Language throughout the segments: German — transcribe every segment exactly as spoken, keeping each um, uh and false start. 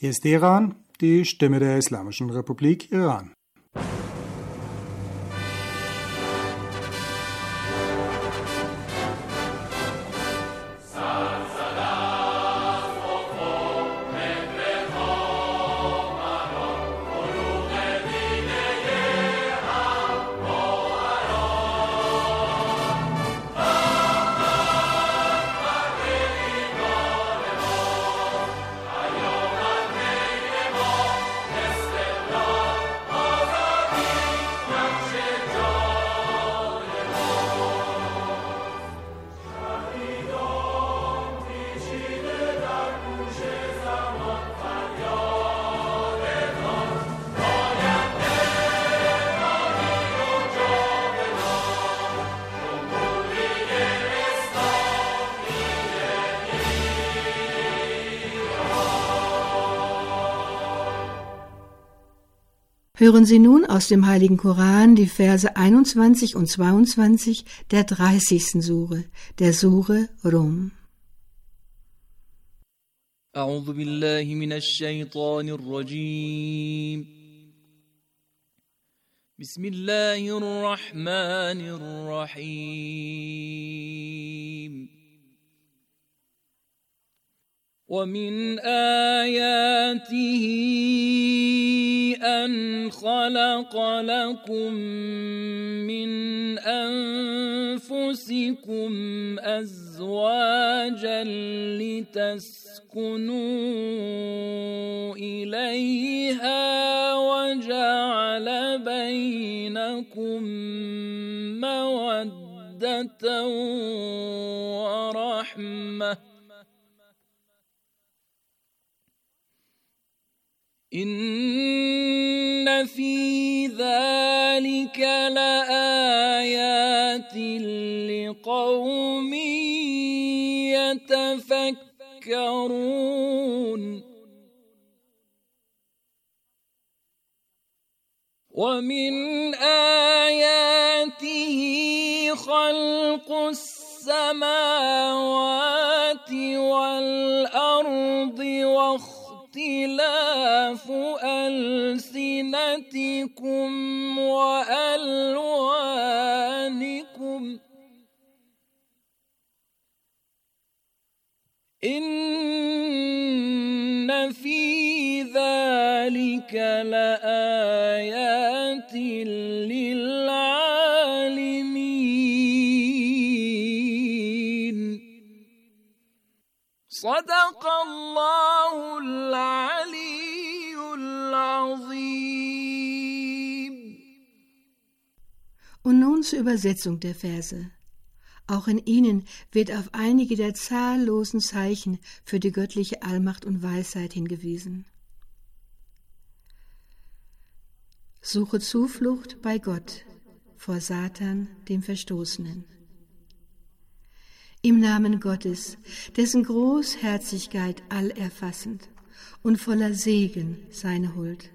Hier ist Iran, die Stimme der Islamischen Republik Iran. Hören Sie nun aus dem Heiligen Koran die Verse einundzwanzig und zweiundzwanzig der dreißigsten Sure, der Sure Rum. أعوذ بالله من الشيطان الرجيم بسم الله الرحمن الرحيم ومن آياته أن خلق لكم من أنفسكم أزواجا لتسكنوا إليها وجعل بينكم مودة ورحمة إن في ذلك لآيات لقوم يتفكرون ومن آياته خلق السماوات والأرض واختلاف ألسنتكم وألوانكم إن في ذلك لآيات للعالمين صدق الله العلي العظيم. Und nun zur Übersetzung der Verse. Auch in ihnen wird auf einige der zahllosen Zeichen für die göttliche Allmacht und Weisheit hingewiesen. Suche Zuflucht bei Gott vor Satan, dem Verstoßenen. Im Namen Gottes, dessen Großherzigkeit allerfassend und voller Segen seine Huld.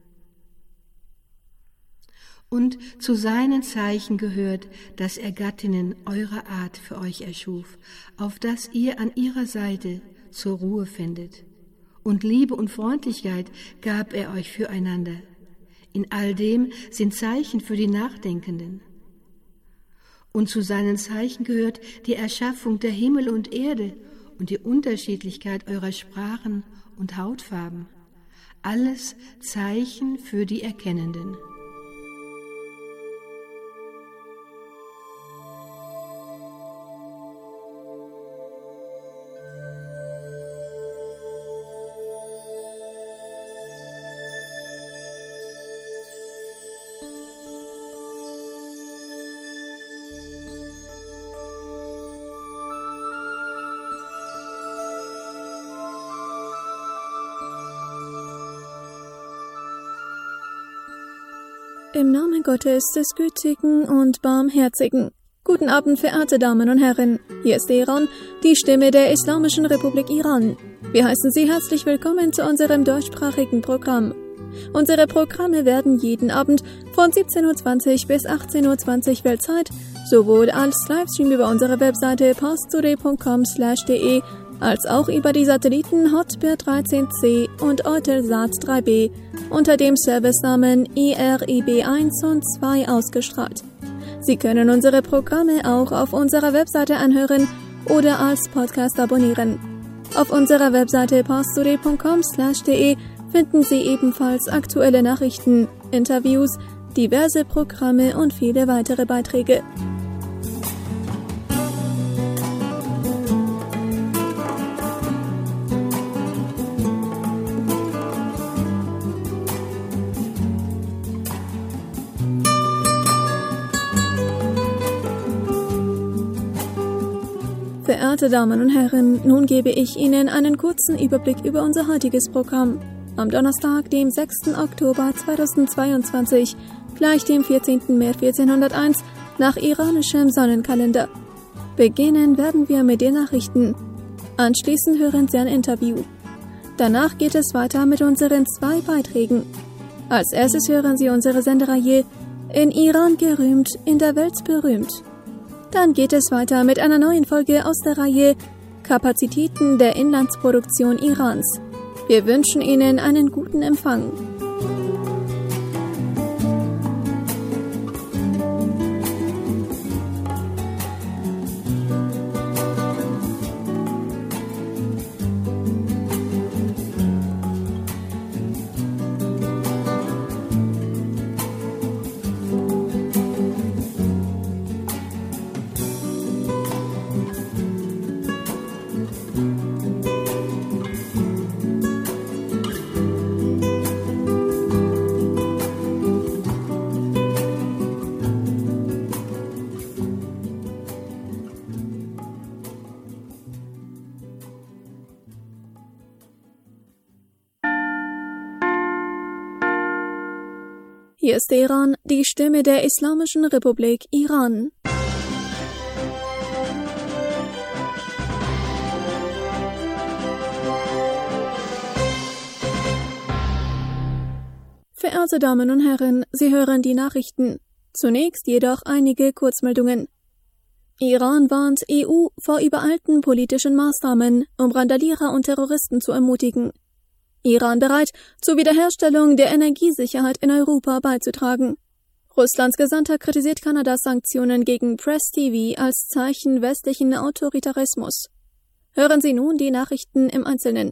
Und zu seinen Zeichen gehört, dass er Gattinnen eurer Art für euch erschuf, auf dass ihr an ihrer Seite zur Ruhe findet. Und Liebe und Freundlichkeit gab er euch füreinander. In all dem sind Zeichen für die Nachdenkenden. Und zu seinen Zeichen gehört die Erschaffung der Himmel und Erde und die Unterschiedlichkeit eurer Sprachen und Hautfarben. Alles Zeichen für die Erkennenden. Im Namen Gottes, des Gütigen und Barmherzigen. Guten Abend, verehrte Damen und Herren. Hier ist Iran, die Stimme der Islamischen Republik Iran. Wir heißen Sie herzlich willkommen zu unserem deutschsprachigen Programm. Unsere Programme werden jeden Abend von siebzehn Uhr zwanzig bis achtzehn Uhr zwanzig Weltzeit sowohl als Livestream über unsere Webseite pastoré punkt com slash de als auch über die Satelliten Hotbird dreizehn C und Eutelsat drei B unter dem Servicenamen E R I B eins und zwei ausgestrahlt. Sie können unsere Programme auch auf unserer Webseite anhören oder als Podcast abonnieren. Auf unserer Webseite parstoday punkt com slash de finden Sie ebenfalls aktuelle Nachrichten, Interviews, diverse Programme und viele weitere Beiträge. Verehrte Damen und Herren, nun gebe ich Ihnen einen kurzen Überblick über unser heutiges Programm. Am Donnerstag, dem sechsten Oktober zweitausendzweiundzwanzig, gleich dem vierzehnten März vierzehnhunderteins, nach iranischem Sonnenkalender. Beginnen werden wir mit den Nachrichten. Anschließend hören Sie ein Interview. Danach geht es weiter mit unseren zwei Beiträgen. Als erstes hören Sie unsere Sendereihe In Iran gerühmt, in der Welt berühmt. Dann geht es weiter mit einer neuen Folge aus der Reihe Kapazitäten der Inlandsproduktion Irans. Wir wünschen Ihnen einen guten Empfang. Hier ist Iran, die Stimme der Islamischen Republik Iran. Verehrte Damen und Herren, Sie hören die Nachrichten. Zunächst jedoch einige Kurzmeldungen. Iran warnt E U vor übereilten politischen Maßnahmen, um Randalierer und Terroristen zu ermutigen. Iran bereit, zur Wiederherstellung der Energiesicherheit in Europa beizutragen. Russlands Gesandter kritisiert Kanadas Sanktionen gegen Press T V als Zeichen westlichen Autoritarismus. Hören Sie nun die Nachrichten im Einzelnen.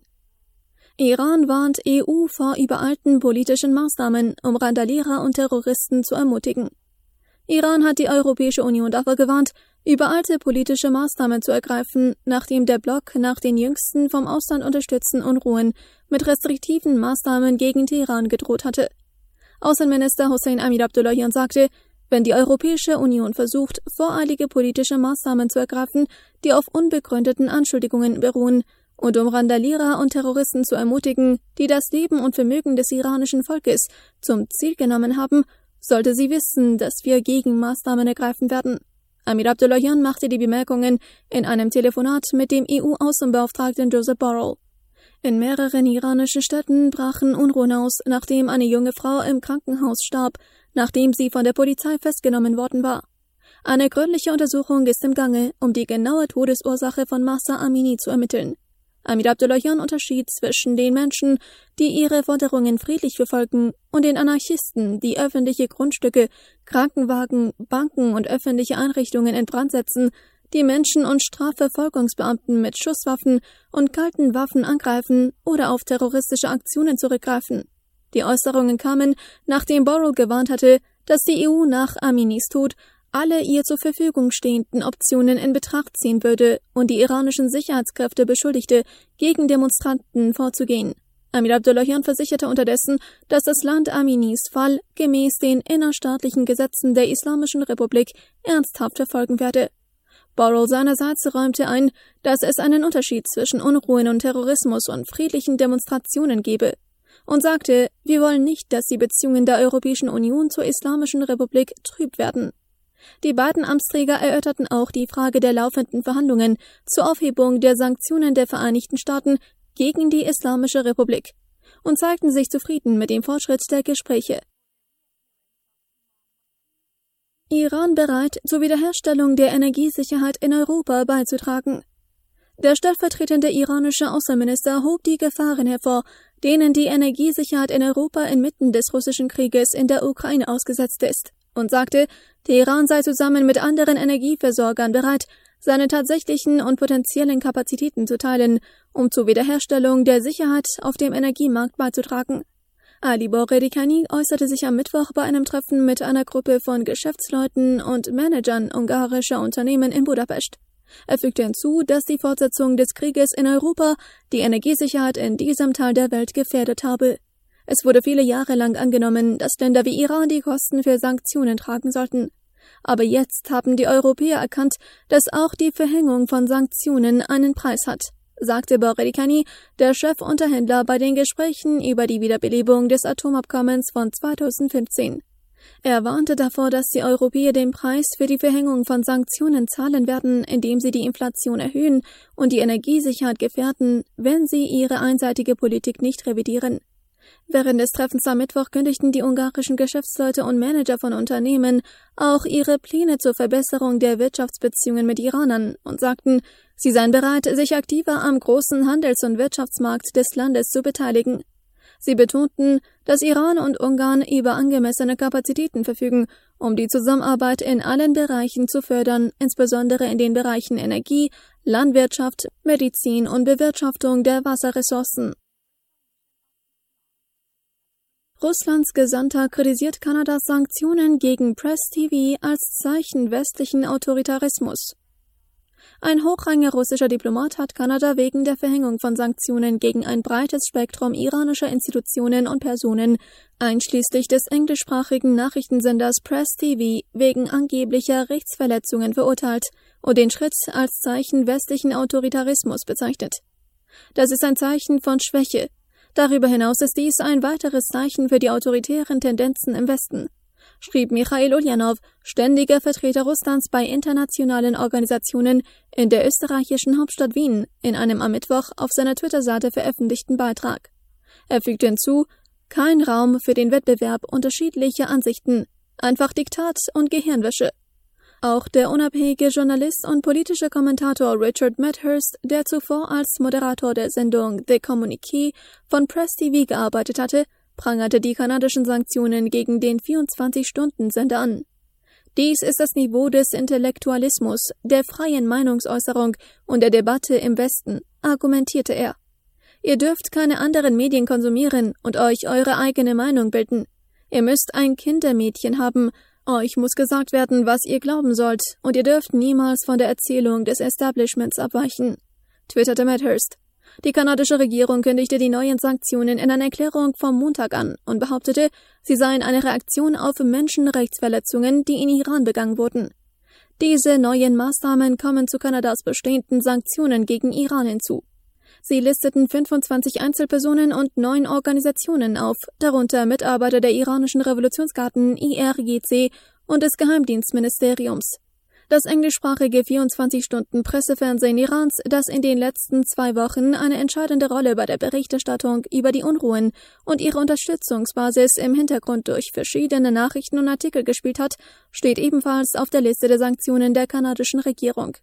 Iran warnt E U vor übereilten politischen Maßnahmen, um Randalierer und Terroristen zu ermutigen. Iran hat die Europäische Union davor gewarnt, übereilte politische Maßnahmen zu ergreifen, nachdem der Bloc nach den jüngsten vom Ausland unterstützten Unruhen mit restriktiven Maßnahmen gegen Teheran gedroht hatte. Außenminister Hossein Amir-Abdollahian sagte, wenn die Europäische Union versucht, voreilige politische Maßnahmen zu ergreifen, die auf unbegründeten Anschuldigungen beruhen, und um Randalierer und Terroristen zu ermutigen, die das Leben und Vermögen des iranischen Volkes zum Ziel genommen haben, sollte sie wissen, dass wir Gegenmaßnahmen ergreifen werden. Amir-Abdollahian machte die Bemerkungen in einem Telefonat mit dem E U-Außenbeauftragten Joseph Borrell. In mehreren iranischen Städten brachen Unruhen aus, nachdem eine junge Frau im Krankenhaus starb, nachdem sie von der Polizei festgenommen worden war. Eine gründliche Untersuchung ist im Gange, um die genaue Todesursache von Mahsa Amini zu ermitteln. Amir-Abdollahian unterschied zwischen den Menschen, die ihre Forderungen friedlich verfolgen, und den Anarchisten, die öffentliche Grundstücke, Krankenwagen, Banken und öffentliche Einrichtungen in Brand setzen, die Menschen und Strafverfolgungsbeamten mit Schusswaffen und kalten Waffen angreifen oder auf terroristische Aktionen zurückgreifen. Die Äußerungen kamen, nachdem Borrell gewarnt hatte, dass die E U nach Aminis Tod alle ihr zur Verfügung stehenden Optionen in Betracht ziehen würde und die iranischen Sicherheitskräfte beschuldigte, gegen Demonstranten vorzugehen. Amir-Abdollahian versicherte unterdessen, dass das Land Aminis Fall gemäß den innerstaatlichen Gesetzen der Islamischen Republik ernsthaft verfolgen werde. Borrell seinerseits räumte ein, dass es einen Unterschied zwischen Unruhen und Terrorismus und friedlichen Demonstrationen gebe, und sagte, wir wollen nicht, dass die Beziehungen der Europäischen Union zur Islamischen Republik trüb werden. Die beiden Amtsträger erörterten auch die Frage der laufenden Verhandlungen zur Aufhebung der Sanktionen der Vereinigten Staaten gegen die Islamische Republik und zeigten sich zufrieden mit dem Fortschritt der Gespräche. Iran bereit, zur Wiederherstellung der Energiesicherheit in Europa beizutragen. Der stellvertretende iranische Außenminister hob die Gefahren hervor, denen die Energiesicherheit in Europa inmitten des russischen Krieges in der Ukraine ausgesetzt ist, und sagte, Teheran sei zusammen mit anderen Energieversorgern bereit, seine tatsächlichen und potenziellen Kapazitäten zu teilen, um zur Wiederherstellung der Sicherheit auf dem Energiemarkt beizutragen. Ali Bogherikhani äußerte sich am Mittwoch bei einem Treffen mit einer Gruppe von Geschäftsleuten und Managern ungarischer Unternehmen in Budapest. Er fügte hinzu, dass die Fortsetzung des Krieges in Europa die Energiesicherheit in diesem Teil der Welt gefährdet habe. Es wurde viele Jahre lang angenommen, dass Länder wie Iran die Kosten für Sanktionen tragen sollten. Aber jetzt haben die Europäer erkannt, dass auch die Verhängung von Sanktionen einen Preis hat, sagte Bogherikhani, der Chefunterhändler bei den Gesprächen über die Wiederbelebung des Atomabkommens von zweitausendfünfzehn. Er warnte davor, dass die Europäer den Preis für die Verhängung von Sanktionen zahlen werden, indem sie die Inflation erhöhen und die Energiesicherheit gefährden, wenn sie ihre einseitige Politik nicht revidieren. Während des Treffens am Mittwoch kündigten die ungarischen Geschäftsleute und Manager von Unternehmen auch ihre Pläne zur Verbesserung der Wirtschaftsbeziehungen mit Iran an und sagten, sie seien bereit, sich aktiver am großen Handels- und Wirtschaftsmarkt des Landes zu beteiligen. Sie betonten, dass Iran und Ungarn über angemessene Kapazitäten verfügen, um die Zusammenarbeit in allen Bereichen zu fördern, insbesondere in den Bereichen Energie, Landwirtschaft, Medizin und Bewirtschaftung der Wasserressourcen. Russlands Gesandter kritisiert Kanadas Sanktionen gegen Press T V als Zeichen westlichen Autoritarismus. Ein hochrangiger russischer Diplomat hat Kanada wegen der Verhängung von Sanktionen gegen ein breites Spektrum iranischer Institutionen und Personen, einschließlich des englischsprachigen Nachrichtensenders Press T V, wegen angeblicher Rechtsverletzungen verurteilt und den Schritt als Zeichen westlichen Autoritarismus bezeichnet. Das ist ein Zeichen von Schwäche. Darüber hinaus ist dies ein weiteres Zeichen für die autoritären Tendenzen im Westen, schrieb Michail Ulyanov, ständiger Vertreter Russlands bei internationalen Organisationen in der österreichischen Hauptstadt Wien, in einem am Mittwoch auf seiner Twitter-Seite veröffentlichten Beitrag. Er fügte hinzu, kein Raum für den Wettbewerb unterschiedlicher Ansichten, einfach Diktat und Gehirnwäsche. Auch der unabhängige Journalist und politische Kommentator Richard Medhurst, der zuvor als Moderator der Sendung The Communiqué von Press T V gearbeitet hatte, prangerte die kanadischen Sanktionen gegen den vierundzwanzig-Stunden-Sender an. Dies ist das Niveau des Intellektualismus, der freien Meinungsäußerung und der Debatte im Westen, argumentierte er. Ihr dürft keine anderen Medien konsumieren und euch eure eigene Meinung bilden. Ihr müsst ein Kindermädchen haben, euch muss gesagt werden, was ihr glauben sollt, und ihr dürft niemals von der Erzählung des Establishments abweichen, twitterte Medhurst. Die kanadische Regierung kündigte die neuen Sanktionen in einer Erklärung vom Montag an und behauptete, sie seien eine Reaktion auf Menschenrechtsverletzungen, die in Iran begangen wurden. Diese neuen Maßnahmen kommen zu Kanadas bestehenden Sanktionen gegen Iran hinzu. Sie listeten fünfundzwanzig Einzelpersonen und neun Organisationen auf, darunter Mitarbeiter der iranischen Revolutionsgarden I R G C und des Geheimdienstministeriums. Das englischsprachige vierundzwanzig-Stunden-Pressefernsehen Irans, das in den letzten zwei Wochen eine entscheidende Rolle bei der Berichterstattung über die Unruhen und ihre Unterstützungsbasis im Hintergrund durch verschiedene Nachrichten und Artikel gespielt hat, steht ebenfalls auf der Liste der Sanktionen der kanadischen Regierung.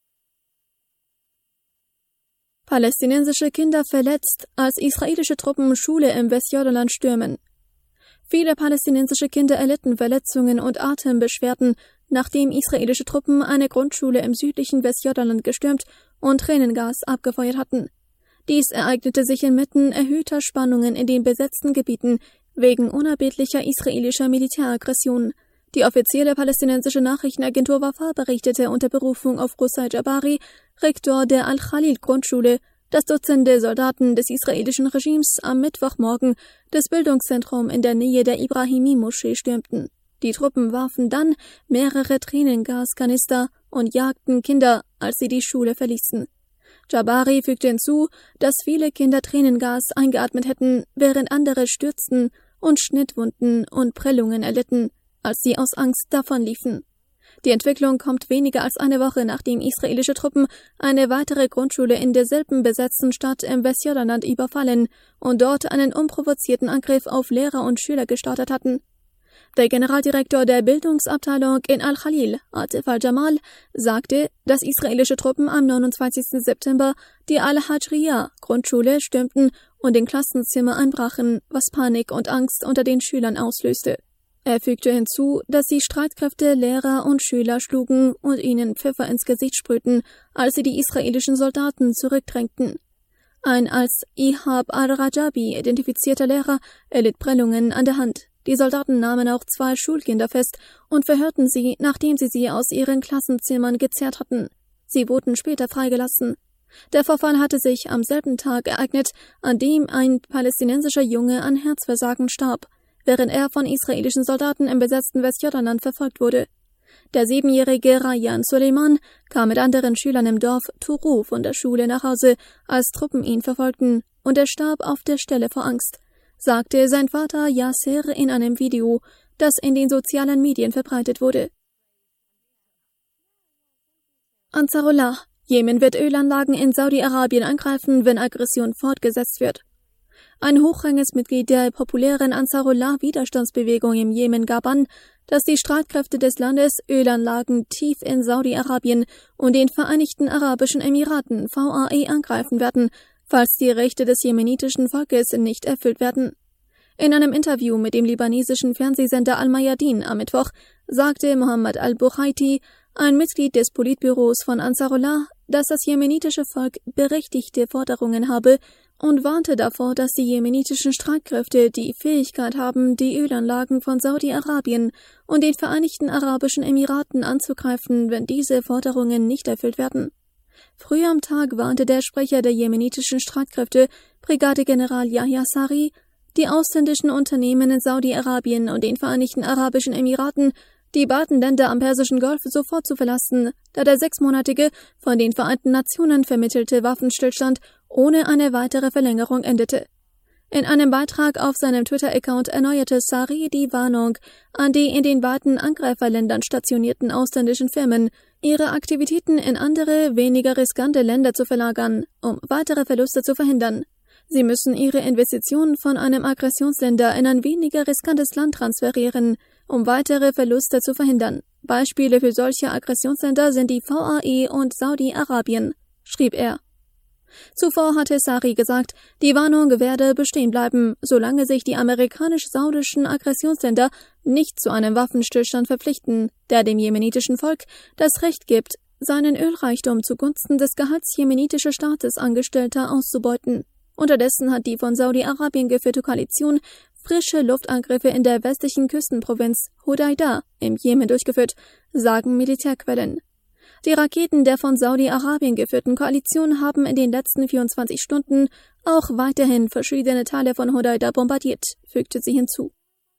Palästinensische Kinder verletzt, als israelische Truppen Schule im Westjordanland stürmen. Viele palästinensische Kinder erlitten Verletzungen und Atembeschwerden, nachdem israelische Truppen eine Grundschule im südlichen Westjordanland gestürmt und Tränengas abgefeuert hatten. Dies ereignete sich inmitten erhöhter Spannungen in den besetzten Gebieten wegen unerbittlicher israelischer Militäraggressionen. Die offizielle palästinensische Nachrichtenagentur Wafa berichtete unter Berufung auf Qusay Jabari, Rektor der Al-Khalil-Grundschule, dass Dutzende Soldaten des israelischen Regimes am Mittwochmorgen das Bildungszentrum in der Nähe der Ibrahimi-Moschee stürmten. Die Truppen warfen dann mehrere Tränengaskanister und jagten Kinder, als sie die Schule verließen. Jabari fügte hinzu, dass viele Kinder Tränengas eingeatmet hätten, während andere stürzten und Schnittwunden und Prellungen erlitten, als sie aus Angst davonliefen. Die Entwicklung kommt weniger als eine Woche, nachdem israelische Truppen eine weitere Grundschule in derselben besetzten Stadt im Westjordanland überfallen und dort einen unprovozierten Angriff auf Lehrer und Schüler gestartet hatten. Der Generaldirektor der Bildungsabteilung in Al-Khalil, Atif al-Jamal, sagte, dass israelische Truppen am neunundzwanzigsten September die Al-Hajriya-Grundschule stürmten und in Klassenzimmer einbrachen, was Panik und Angst unter den Schülern auslöste. Er fügte hinzu, dass die Streitkräfte Lehrer und Schüler schlugen und ihnen Pfeffer ins Gesicht sprühten, als sie die israelischen Soldaten zurückdrängten. Ein als Ihab al-Rajabi identifizierter Lehrer erlitt Prellungen an der Hand. Die Soldaten nahmen auch zwei Schulkinder fest und verhörten sie, nachdem sie sie aus ihren Klassenzimmern gezerrt hatten. Sie wurden später freigelassen. Der Vorfall hatte sich am selben Tag ereignet, an dem ein palästinensischer Junge an Herzversagen starb, während er von israelischen Soldaten im besetzten Westjordanland verfolgt wurde. Der siebenjährige Rayan Suleiman kam mit anderen Schülern im Dorf Turu von der Schule nach Hause, als Truppen ihn verfolgten, und er starb auf der Stelle vor Angst, sagte sein Vater Yasser in einem Video, das in den sozialen Medien verbreitet wurde. Ansarullah: Jemen wird Ölanlagen in Saudi-Arabien angreifen, wenn Aggression fortgesetzt wird. Ein hochrangiges Mitglied der populären Ansarullah-Widerstandsbewegung im Jemen gab an, dass die Streitkräfte des Landes Ölanlagen tief in Saudi-Arabien und den Vereinigten Arabischen Emiraten V A E angreifen werden, falls die Rechte des jemenitischen Volkes nicht erfüllt werden. In einem Interview mit dem libanesischen Fernsehsender Al-Mayadin am Mittwoch sagte Mohammed al-Bukhaiti, ein Mitglied des Politbüros von Ansarullah, dass das jemenitische Volk berechtigte Forderungen habe und warnte davor, dass die jemenitischen Streitkräfte die Fähigkeit haben, die Ölanlagen von Saudi-Arabien und den Vereinigten Arabischen Emiraten anzugreifen, wenn diese Forderungen nicht erfüllt werden. Früher am Tag warnte der Sprecher der jemenitischen Streitkräfte, Brigadegeneral Yahya Sari, die ausländischen Unternehmen in Saudi-Arabien und den Vereinigten Arabischen Emiraten, die beiden Länder am Persischen Golf sofort zu verlassen, da der sechsmonatige, von den Vereinten Nationen vermittelte Waffenstillstand ohne eine weitere Verlängerung endete. In einem Beitrag auf seinem Twitter-Account erneuerte Sari die Warnung an die in den beiden Angreiferländern stationierten ausländischen Firmen, ihre Aktivitäten in andere, weniger riskante Länder zu verlagern, um weitere Verluste zu verhindern. Sie müssen ihre Investitionen von einem Aggressionsländer in ein weniger riskantes Land transferieren, um weitere Verluste zu verhindern. Beispiele für solche Aggressionsländer sind die V A E und Saudi-Arabien, schrieb er. Zuvor hatte Sari gesagt, die Warnung werde bestehen bleiben, solange sich die amerikanisch-saudischen Aggressionsländer nicht zu einem Waffenstillstand verpflichten, der dem jemenitischen Volk das Recht gibt, seinen Ölreichtum zugunsten des Gehalts jemenitischer Staates Angestellter auszubeuten. Unterdessen hat die von Saudi-Arabien geführte Koalition frische Luftangriffe in der westlichen Küstenprovinz Hodeidah im Jemen durchgeführt, sagen Militärquellen. Die Raketen der von Saudi-Arabien geführten Koalition haben in den letzten vierundzwanzig Stunden auch weiterhin verschiedene Teile von Hodeidah bombardiert, fügte sie hinzu.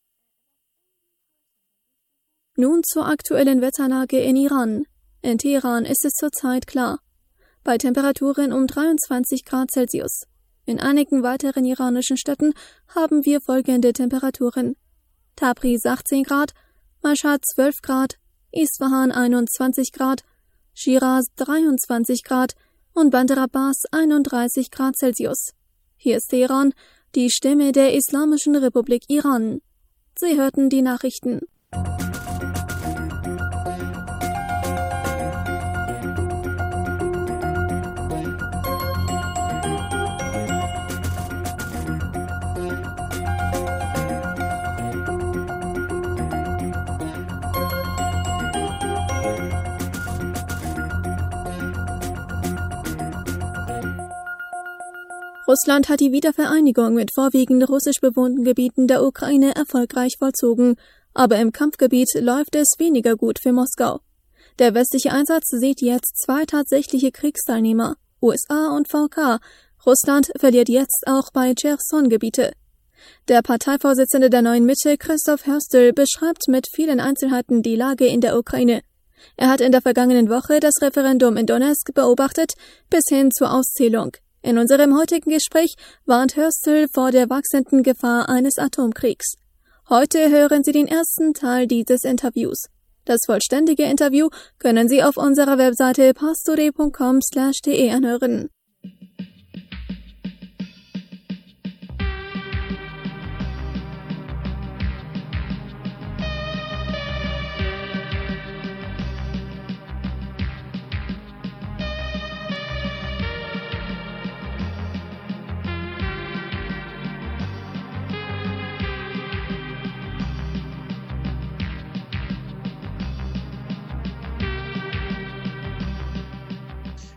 Nun zur aktuellen Wetterlage in Iran. In Teheran ist es zurzeit klar. Bei Temperaturen um dreiundzwanzig Grad Celsius. In einigen weiteren iranischen Städten haben wir folgende Temperaturen: Tabriz achtzehn Grad, Mashhad zwölf Grad, Isfahan einundzwanzig Grad, Shiraz dreiundzwanzig Grad und Bandar Abbas einunddreißig Grad Celsius. Hier ist Teheran, die Stimme der Islamischen Republik Iran. Sie hörten die Nachrichten. Russland hat die Wiedervereinigung mit vorwiegend russisch bewohnten Gebieten der Ukraine erfolgreich vollzogen, aber im Kampfgebiet läuft es weniger gut für Moskau. Der westliche Einsatz sieht jetzt zwei tatsächliche Kriegsteilnehmer, U S A und V K. Russland verliert jetzt auch bei Cherson-Gebiete. Der Parteivorsitzende der Neuen Mitte, Christoph Hörstel, beschreibt mit vielen Einzelheiten die Lage in der Ukraine. Er hat in der vergangenen Woche das Referendum in Donezk beobachtet, bis hin zur Auszählung. In unserem heutigen Gespräch warnt Hörstel vor der wachsenden Gefahr eines Atomkriegs. Heute hören Sie den ersten Teil dieses Interviews. Das vollständige Interview können Sie auf unserer Webseite pastore punkt com slash de anhören.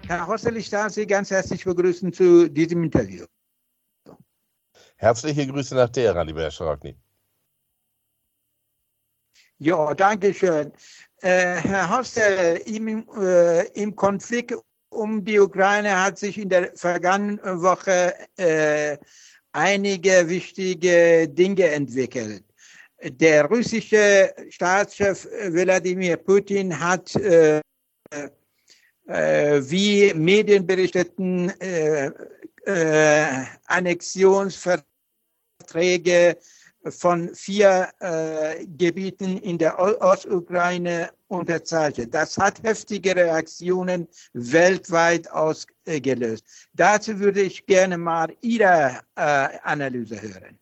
Herr Hostel, ich darf Sie ganz herzlich begrüßen zu diesem Interview. Herzliche Grüße nach Teheran, lieber Herr Scharokny. Ja, danke schön. Äh, Herr Hostel, im, äh, im Konflikt um die Ukraine hat sich in der vergangenen Woche äh, einige wichtige Dinge entwickelt. Der russische Staatschef Wladimir Putin hat, äh, äh, wie Medien berichteten, äh, äh, Annexionsverträge von vier äh, Gebieten in der Ostukraine unterzeichnet. Das hat heftige Reaktionen weltweit ausgelöst. Dazu würde ich gerne mal Ihre äh, Analyse hören.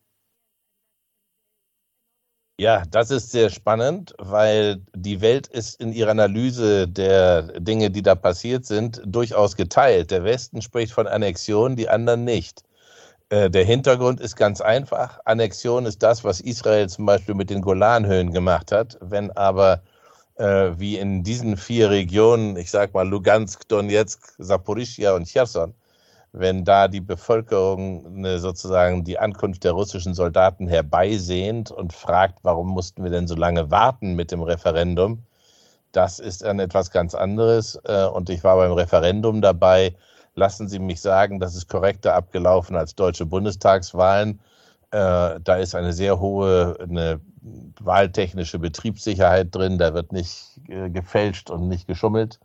Ja, das ist sehr spannend, weil die Welt ist in ihrer Analyse der Dinge, die da passiert sind, durchaus geteilt. Der Westen spricht von Annexion, die anderen nicht. Der Hintergrund ist ganz einfach. Annexion ist das, was Israel zum Beispiel mit den Golanhöhen gemacht hat. Wenn aber, äh, wie in diesen vier Regionen, ich sag mal Lugansk, Donetsk, Saporischschja und Cherson, wenn da die Bevölkerung eine, sozusagen die Ankunft der russischen Soldaten herbeisehnt und fragt, warum mussten wir denn so lange warten mit dem Referendum, das ist dann etwas ganz anderes. Und ich war beim Referendum dabei. Lassen Sie mich sagen, das ist korrekter abgelaufen als deutsche Bundestagswahlen. Äh, da ist eine sehr hohe eine wahltechnische Betriebssicherheit drin. Da wird nicht äh, gefälscht und nicht geschummelt.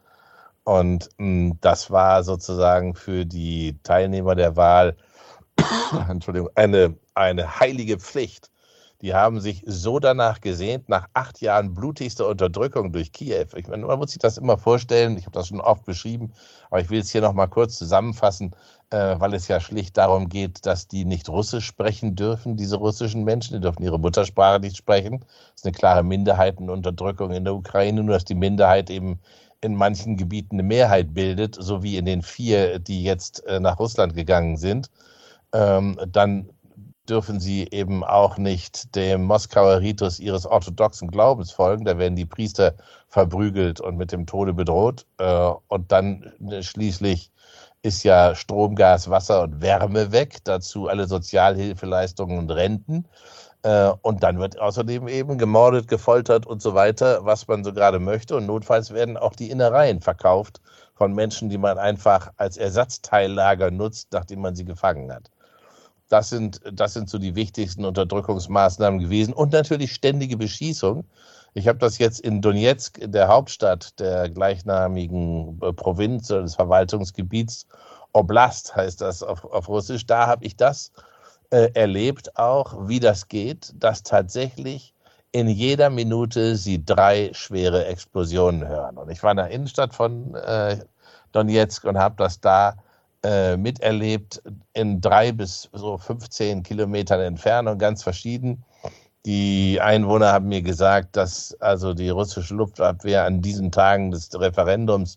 Und mh, das war sozusagen für die Teilnehmer der Wahl Entschuldigung, eine, eine heilige Pflicht. Die haben sich so danach gesehnt, nach acht Jahren blutigster Unterdrückung durch Kiew. Ich meine, man muss sich das immer vorstellen, ich habe das schon oft beschrieben, aber ich will es hier nochmal kurz zusammenfassen, äh, weil es ja schlicht darum geht, dass die nicht Russisch sprechen dürfen, diese russischen Menschen, die dürfen ihre Muttersprache nicht sprechen. Das ist eine klare Minderheitenunterdrückung in der Ukraine, nur dass die Minderheit eben in manchen Gebieten eine Mehrheit bildet, so wie in den vier, die jetzt äh, nach Russland gegangen sind. Ähm, dann dürfen sie eben auch nicht dem Moskauer Ritus ihres orthodoxen Glaubens folgen. Da werden die Priester verprügelt und mit dem Tode bedroht. Und dann schließlich ist ja Strom, Gas, Wasser und Wärme weg. Dazu alle Sozialhilfeleistungen und Renten. Und dann wird außerdem eben gemordet, gefoltert und so weiter, was man so gerade möchte. Und notfalls werden auch die Innereien verkauft von Menschen, die man einfach als Ersatzteillager nutzt, nachdem man sie gefangen hat. Das sind, das sind so die wichtigsten Unterdrückungsmaßnahmen gewesen und natürlich ständige Beschießung. Ich habe das jetzt in Donetsk, der Hauptstadt der gleichnamigen Provinz oder des Verwaltungsgebiets, Oblast heißt das auf, auf Russisch, da habe ich das äh, erlebt auch, wie das geht, dass tatsächlich in jeder Minute sie drei schwere Explosionen hören. Und ich war in der Innenstadt von äh, Donetsk und habe das da miterlebt in drei bis so fünfzehn Kilometern Entfernung, ganz verschieden. Die Einwohner haben mir gesagt, dass also die russische Luftabwehr an diesen Tagen des Referendums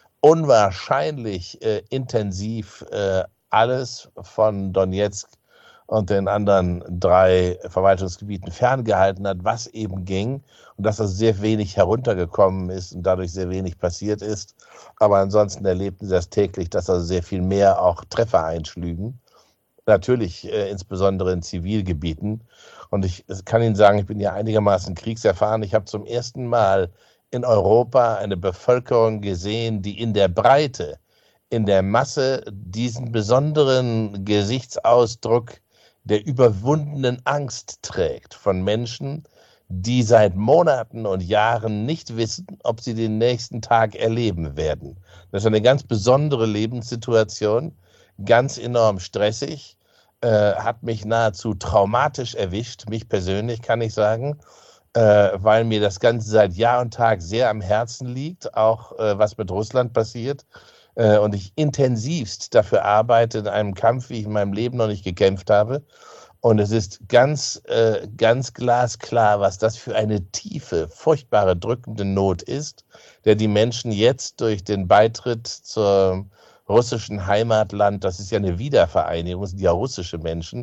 unwahrscheinlich äh, intensiv äh, alles von Donetsk und den anderen drei Verwaltungsgebieten ferngehalten hat, was eben ging, und dass das sehr wenig heruntergekommen ist und dadurch sehr wenig passiert ist. Aber ansonsten erlebten sie das täglich, dass also sehr viel mehr auch Treffer einschlügen. Natürlich äh, insbesondere in Zivilgebieten. Und ich kann Ihnen sagen, ich bin ja einigermaßen kriegserfahren. Ich habe zum ersten Mal in Europa eine Bevölkerung gesehen, die in der Breite, in der Masse diesen besonderen Gesichtsausdruck der überwundenen Angst trägt von Menschen, die seit Monaten und Jahren nicht wissen, ob sie den nächsten Tag erleben werden. Das ist eine ganz besondere Lebenssituation, ganz enorm stressig, äh, hat mich nahezu traumatisch erwischt, mich persönlich kann ich sagen, äh, weil mir das Ganze seit Jahr und Tag sehr am Herzen liegt, auch äh, was mit Russland passiert. Und ich intensivst dafür arbeite in einem Kampf, wie ich in meinem Leben noch nicht gekämpft habe. Und es ist ganz, äh, ganz glasklar, was das für eine tiefe, furchtbare, drückende Not ist, der die Menschen jetzt durch den Beitritt zum russischen Heimatland, das ist ja eine Wiedervereinigung, das sind ja russische Menschen,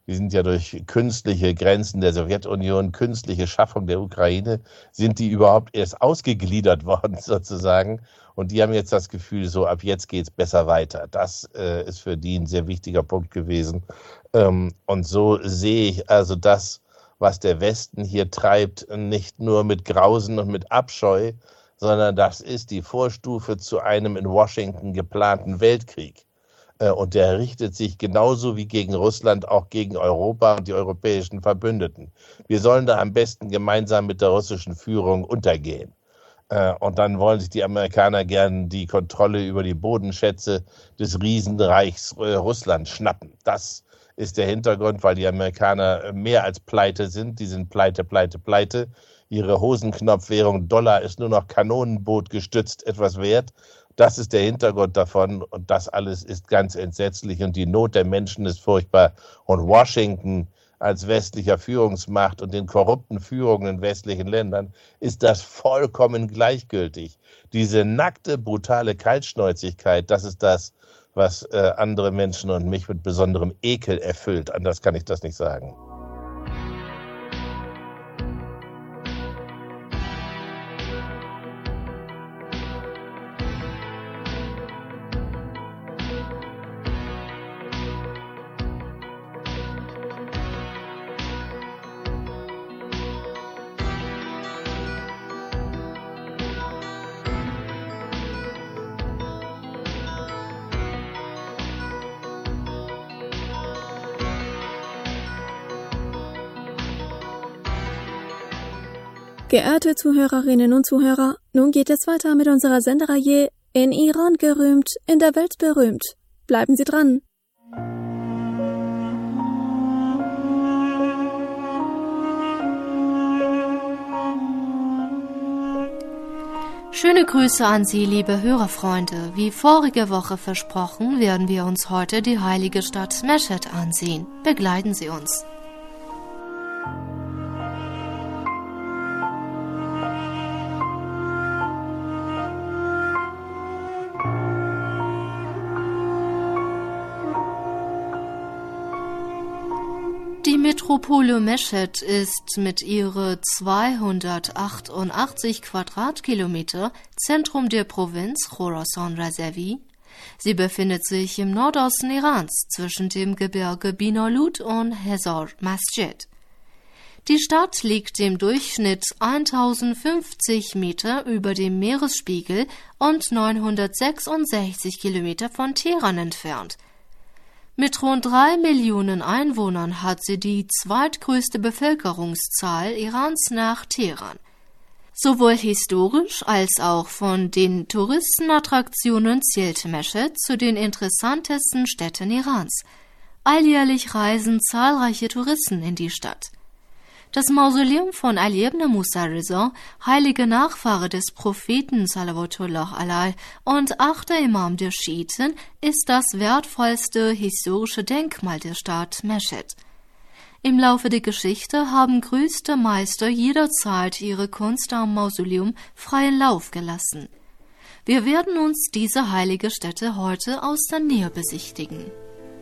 Wir sind ja durch künstliche Grenzen der Sowjetunion, künstliche Schaffung der Ukraine, sind die überhaupt erst ausgegliedert worden sozusagen. Und die haben jetzt das Gefühl, so ab jetzt geht's besser weiter. Das äh, ist für die ein sehr wichtiger Punkt gewesen. Ähm, und so sehe ich also das, was der Westen hier treibt, nicht nur mit Grausen und mit Abscheu, sondern das ist die Vorstufe zu einem in Washington geplanten Weltkrieg. Und der richtet sich genauso wie gegen Russland auch gegen Europa und die europäischen Verbündeten. Wir sollen da am besten gemeinsam mit der russischen Führung untergehen. Und dann wollen sich die Amerikaner gern die Kontrolle über die Bodenschätze des Riesenreichs Russland schnappen. Das ist der Hintergrund, weil die Amerikaner mehr als pleite sind. Die sind pleite, pleite, pleite. Ihre Hosenknopfwährung Dollar ist nur noch Kanonenboot gestützt etwas wert. Das ist der Hintergrund davon und das alles ist ganz entsetzlich und die Not der Menschen ist furchtbar. Und Washington als westlicher Führungsmacht und den korrupten Führungen in westlichen Ländern ist das vollkommen gleichgültig. Diese nackte, brutale Kaltschnäuzigkeit, das ist das, was äh, andere Menschen und mich mit besonderem Ekel erfüllt. Anders kann ich das nicht sagen. Geehrte Zuhörerinnen und Zuhörer, nun geht es weiter mit unserer Sendereihe In Iran gerühmt, in der Welt berühmt. Bleiben Sie dran! Schöne Grüße an Sie, liebe Hörerfreunde. Wie vorige Woche versprochen, werden wir uns heute die heilige Stadt Mesched ansehen. Begleiten Sie uns. Die Metropole Mesched ist mit ihren zweihundertachtundachtzig Quadratkilometer Zentrum der Provinz Khorasan-Razavi. Sie befindet sich im Nordosten Irans zwischen dem Gebirge Binalud und Hezar Masjid. Die Stadt liegt im Durchschnitt tausendfünfzig Meter über dem Meeresspiegel und neunhundertsechsundsechzig Kilometer von Teheran entfernt. Mit rund drei Millionen Einwohnern hat sie die zweitgrößte Bevölkerungszahl Irans nach Teheran. Sowohl historisch als auch von den Touristenattraktionen zählt Mesched zu den interessantesten Städten Irans. Alljährlich reisen zahlreiche Touristen in die Stadt. Das Mausoleum von Ali ibn Musa Reza, heiliger Nachfahre des Propheten Salawatullah alaihi und achter Imam der Schiiten, ist das wertvollste historische Denkmal der Stadt Mesched. Im Laufe der Geschichte haben größte Meister jederzeit ihre Kunst am Mausoleum freien Lauf gelassen. Wir werden uns diese heilige Stätte heute aus der Nähe besichtigen.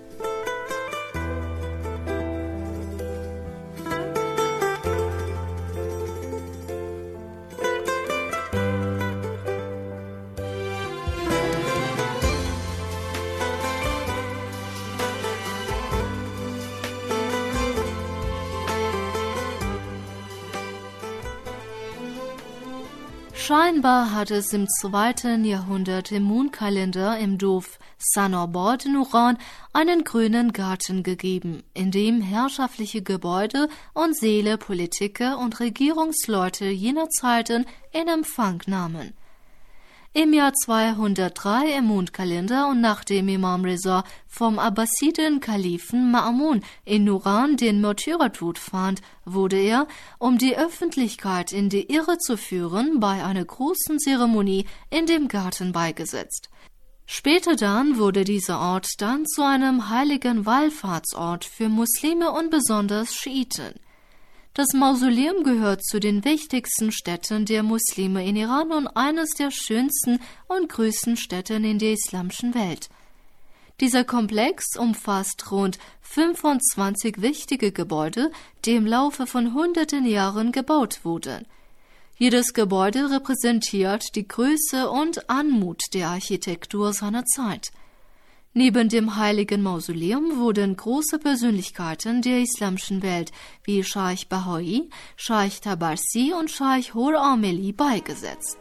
Scheinbar hat es im zweiten Jahrhundert im Mondkalender im Dorf Sanobod in Iran einen grünen Garten gegeben, in dem herrschaftliche Gebäude und Säle Politiker und Regierungsleute jener Zeiten in Empfang nahmen. Im Jahr zweihundertdrei im Mondkalender und nachdem Imam Reza vom Abbasiden-Kalifen Ma'mun in Nuran den Märtyrertod fand, wurde er, um die Öffentlichkeit in die Irre zu führen, bei einer großen Zeremonie in dem Garten beigesetzt. Später dann wurde dieser Ort dann zu einem heiligen Wallfahrtsort für Muslime und besonders Schiiten. Das Mausoleum gehört zu den wichtigsten Städten der Muslime in Iran und eines der schönsten und größten Städte in der islamischen Welt. Dieser Komplex umfasst rund fünfundzwanzig wichtige Gebäude, die im Laufe von hunderten Jahren gebaut wurden. Jedes Gebäude repräsentiert die Größe und Anmut der Architektur seiner Zeit. Neben dem Heiligen Mausoleum wurden große Persönlichkeiten der islamischen Welt wie Scheich Bahai, Scheich Tabarsi und Scheich Hor Ameli beigesetzt.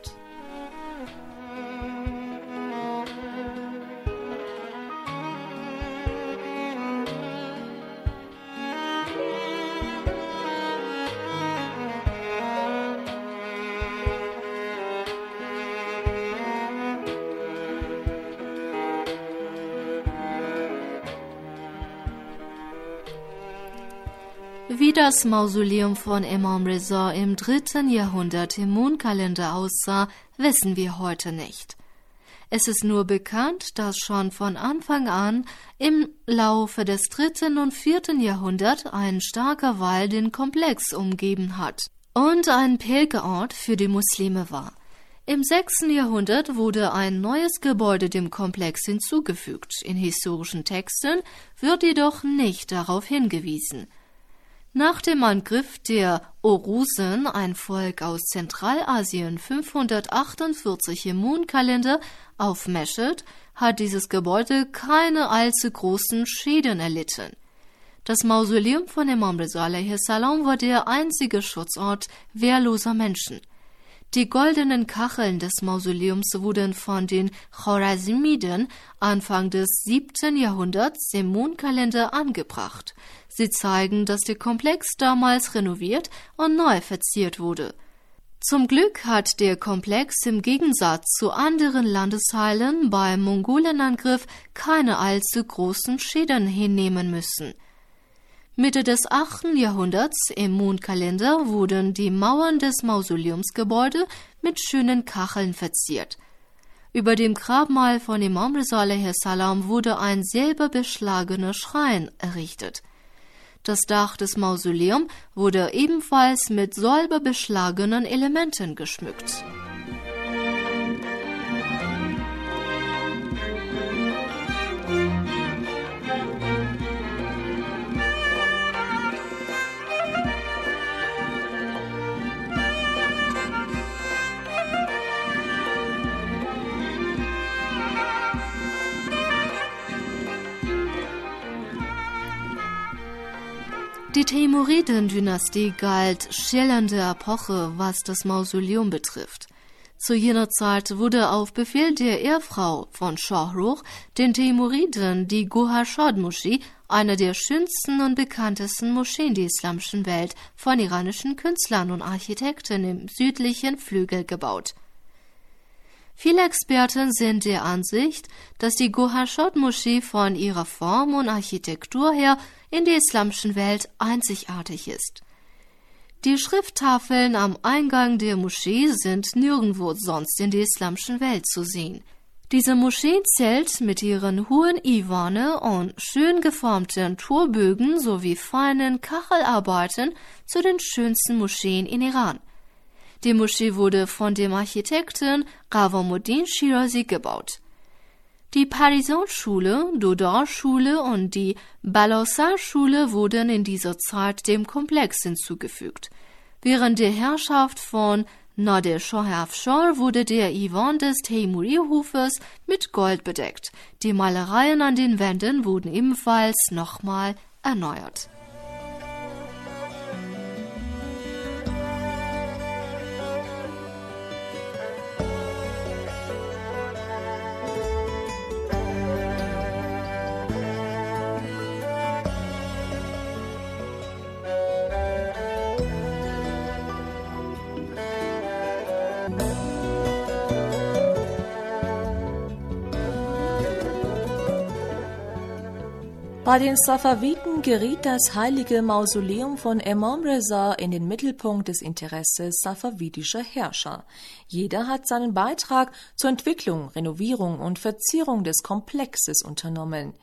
Wie das Mausoleum von Imam Reza im dritten Jahrhundert im Mondkalender aussah, wissen wir heute nicht. Es ist nur bekannt, dass schon von Anfang an im Laufe des dritten und vierten Jahrhunderts ein starker Wall den Komplex umgeben hat und ein Pilgerort für die Muslime war. Im sechsten Jahrhundert wurde ein neues Gebäude dem Komplex hinzugefügt. In historischen Texten wird jedoch nicht darauf hingewiesen. Nach dem Angriff der Orusen, ein Volk aus Zentralasien, fünfhundertachtundvierzig im Mondkalender, auf Mesched, hat dieses Gebäude keine allzu großen Schäden erlitten. Das Mausoleum von Imam Reza alaihi salam war der einzige Schutzort wehrloser Menschen. Die goldenen Kacheln des Mausoleums wurden von den Chorazmiden Anfang des siebten Jahrhunderts im Mondkalender angebracht. Sie zeigen, dass der Komplex damals renoviert und neu verziert wurde. Zum Glück hat der Komplex im Gegensatz zu anderen Landesteilen beim Mongolenangriff keine allzu großen Schäden hinnehmen müssen. Mitte des achten Jahrhunderts im Mondkalender wurden die Mauern des Mausoleumsgebäudes mit schönen Kacheln verziert. Über dem Grabmal von Imam Reza alaihi salam wurde ein silberbeschlagener Schrein errichtet. Das Dach des Mausoleums wurde ebenfalls mit silberbeschlagenen Elementen geschmückt. Die Teimuriden-Dynastie galt schillernde Epoche, was das Mausoleum betrifft. Zu jener Zeit wurde auf Befehl der Ehefrau von Shahrukh den Teimuriden die Gohar-Shad-Moschee, eine der schönsten und bekanntesten Moscheen der islamischen Welt, von iranischen Künstlern und Architekten im südlichen Flügel gebaut. Viele Experten sind der Ansicht, dass die Gohar-Shad-Moschee von ihrer Form und Architektur her in der islamischen Welt einzigartig ist. Die Schrifttafeln am Eingang der Moschee sind nirgendwo sonst in der islamischen Welt zu sehen. Diese Moschee zählt mit ihren hohen Iwane und schön geformten Torbögen sowie feinen Kachelarbeiten zu den schönsten Moscheen in Iran. Die Moschee wurde von dem Architekten Ghawamuddin Shirazi gebaut. Die Parisan-Schule, Dodar-Schule und die Balausar-Schule wurden in dieser Zeit dem Komplex hinzugefügt. Während der Herrschaft von Nader Shah Afshar wurde der Iwan des Teimuri-Hofes mit Gold bedeckt. Die Malereien an den Wänden wurden ebenfalls nochmal erneuert. Bei den Safawiden geriet das heilige Mausoleum von Imam Reza in den Mittelpunkt des Interesses safavidischer Herrscher. Jeder hat seinen Beitrag zur Entwicklung, Renovierung und Verzierung des Komplexes unternommen.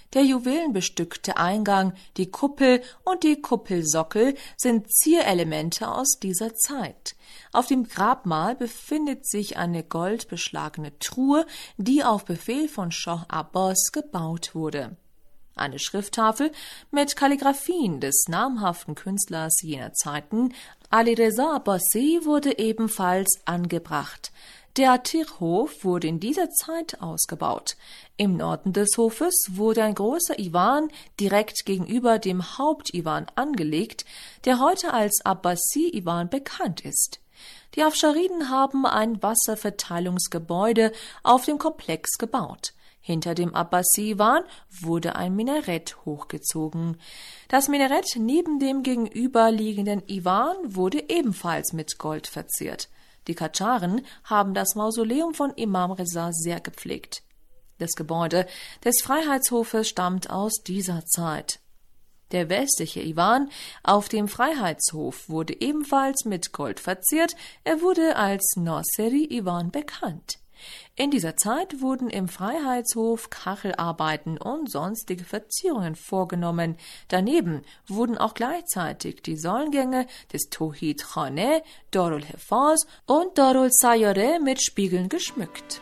der juwelenbestückte Eingang, die Kuppel und die Kuppelsockel sind Zierelemente aus dieser Zeit. Auf dem Grabmal befindet sich eine goldbeschlagene Truhe, die auf Befehl von Schah Abbas gebaut wurde. Eine Schrifttafel mit Kalligraphien des namhaften Künstlers jener Zeiten, Ali Reza Abbasi, wurde ebenfalls angebracht. Der Atir-Hof wurde in dieser Zeit ausgebaut. Im Norden des Hofes wurde ein großer Iwan direkt gegenüber dem Haupt-Iwan angelegt, der heute als Abbasi-Iwan bekannt ist. Die Afschariden haben ein Wasserverteilungsgebäude auf dem Komplex gebaut. Hinter dem Abbasi-Iwan wurde ein Minarett hochgezogen. Das Minarett neben dem gegenüberliegenden Iwan wurde ebenfalls mit Gold verziert. Die Kadscharen haben das Mausoleum von Imam Reza sehr gepflegt. Das Gebäude des Freiheitshofes stammt aus dieser Zeit. Der westliche Iwan auf dem Freiheitshof wurde ebenfalls mit Gold verziert. Er wurde als Noseri-Iwan bekannt. In dieser Zeit wurden im Freiheitshof Kachelarbeiten und sonstige Verzierungen vorgenommen. Daneben wurden auch gleichzeitig die Säulengänge des Tohid Khane, Darul Hifaz und Darul Sayare mit Spiegeln geschmückt.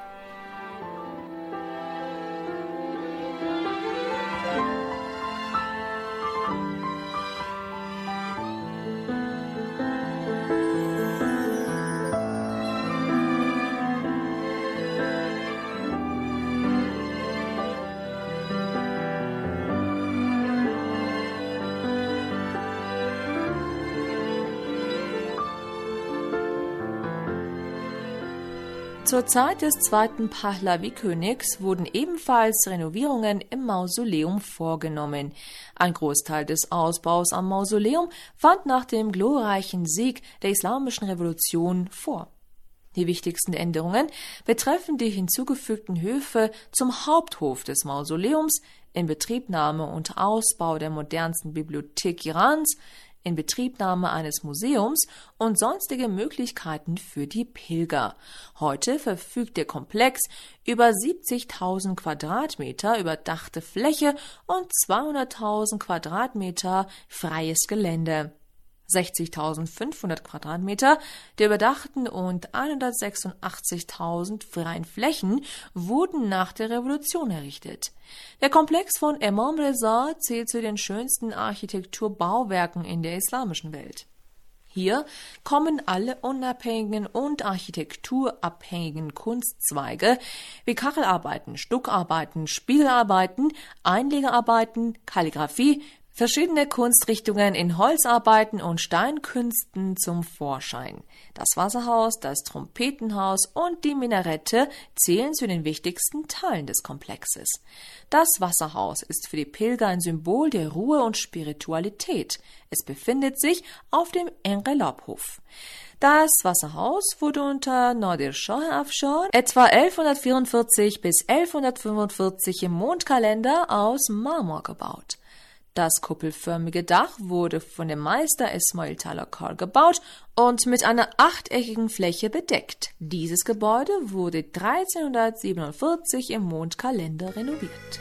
Zur Zeit des zweiten Pahlavi-Königs wurden ebenfalls Renovierungen im Mausoleum vorgenommen. Ein Großteil des Ausbaus am Mausoleum fand nach dem glorreichen Sieg der Islamischen Revolution vor. Die wichtigsten Änderungen betreffen die hinzugefügten Höfe zum Haupthof des Mausoleums, Inbetriebnahme und Ausbau der modernsten Bibliothek Irans, Inbetriebnahme eines Museums und sonstige Möglichkeiten für die Pilger. Heute verfügt der Komplex über siebzigtausend Quadratmeter überdachte Fläche und zweihunderttausend Quadratmeter freies Gelände. sechzigtausendfünfhundert Quadratmeter der überdachten und hundertsechsundachtzigtausend freien Flächen wurden nach der Revolution errichtet. Der Komplex von Imam Reza zählt zu den schönsten Architekturbauwerken in der islamischen Welt. Hier kommen alle unabhängigen und architekturabhängigen Kunstzweige wie Kachelarbeiten, Stuckarbeiten, Spiegelarbeiten, Einlegearbeiten, Kalligraphie, verschiedene Kunstrichtungen in Holzarbeiten und Steinkünsten zum Vorschein. Das Wasserhaus, das Trompetenhaus und die Minarette zählen zu den wichtigsten Teilen des Komplexes. Das Wasserhaus ist für die Pilger ein Symbol der Ruhe und Spiritualität. Es befindet sich auf dem Engelab-Hof. Das Wasserhaus wurde unter Nadir Shah Afshar etwa elfhundertvierundvierzig bis elfhundertfünfundvierzig im Mondkalender aus Marmor gebaut. Das kuppelförmige Dach wurde von dem Meister Ismail Talakar gebaut und mit einer achteckigen Fläche bedeckt. Dieses Gebäude wurde dreizehnhundertsiebenundvierzig im Mondkalender renoviert.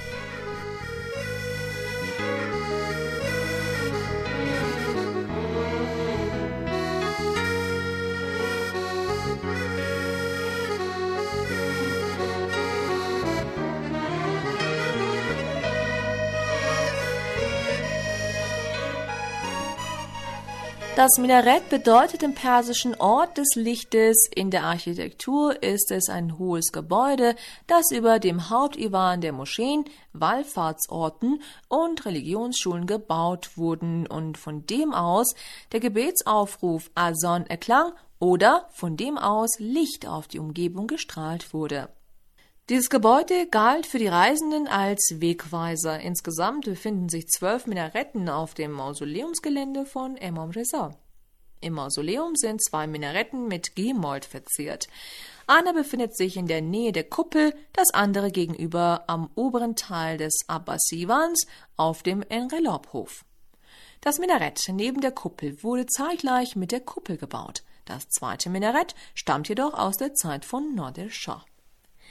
Das Minarett bedeutet im Persischen Ort des Lichtes. In der Architektur ist es ein hohes Gebäude, das über dem Hauptiwan der Moscheen, Wallfahrtsorten und Religionsschulen gebaut wurden und von dem aus der Gebetsaufruf Azan erklang oder von dem aus Licht auf die Umgebung gestrahlt wurde. Dieses Gebäude galt für die Reisenden als Wegweiser. Insgesamt befinden sich zwölf Minaretten auf dem Mausoleumsgelände von Imam Reza. Im Mausoleum sind zwei Minaretten mit Gemold verziert. Einer befindet sich in der Nähe der Kuppel, das andere gegenüber am oberen Teil des Abbasi-Iwans auf dem Engelab-Hof. Das Minarett neben der Kuppel wurde zeitgleich mit der Kuppel gebaut. Das zweite Minarett stammt jedoch aus der Zeit von Nadir Shah.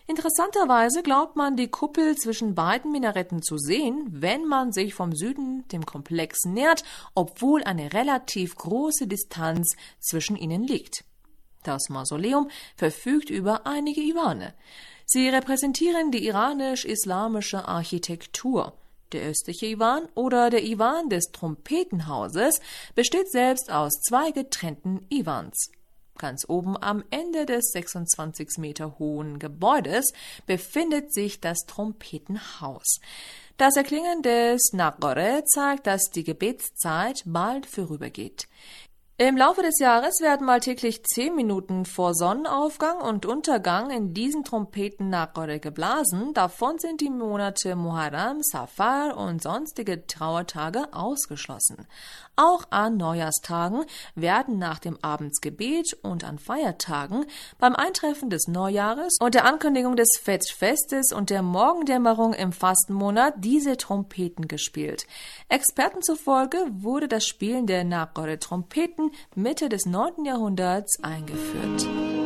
Interessanterweise glaubt man, die Kuppel zwischen beiden Minaretten zu sehen, wenn man sich vom Süden dem Komplex nähert, obwohl eine relativ große Distanz zwischen ihnen liegt. Das Mausoleum verfügt über einige Ivane. Sie repräsentieren die iranisch-islamische Architektur. Der östliche Iwan oder der Iwan des Trompetenhauses besteht selbst aus zwei getrennten Iwans. Ganz oben am Ende des sechsundzwanzig Meter hohen Gebäudes befindet sich das Trompetenhaus. Das Erklingen des Naqore zeigt, dass die Gebetszeit bald vorübergeht. Im Laufe des Jahres werden mal täglich zehn Minuten vor Sonnenaufgang und Untergang in diesen Trompeten Naqore geblasen. Davon sind die Monate Muharram, Safar und sonstige Trauertage ausgeschlossen. Auch an Neujahrstagen werden nach dem Abendsgebet und an Feiertagen, beim Eintreffen des Neujahres und der Ankündigung des Festfestes und der Morgendämmerung im Fastenmonat diese Trompeten gespielt. Experten zufolge wurde das Spielen der Naqore-Trompeten Mitte des neunten Jahrhunderts eingeführt.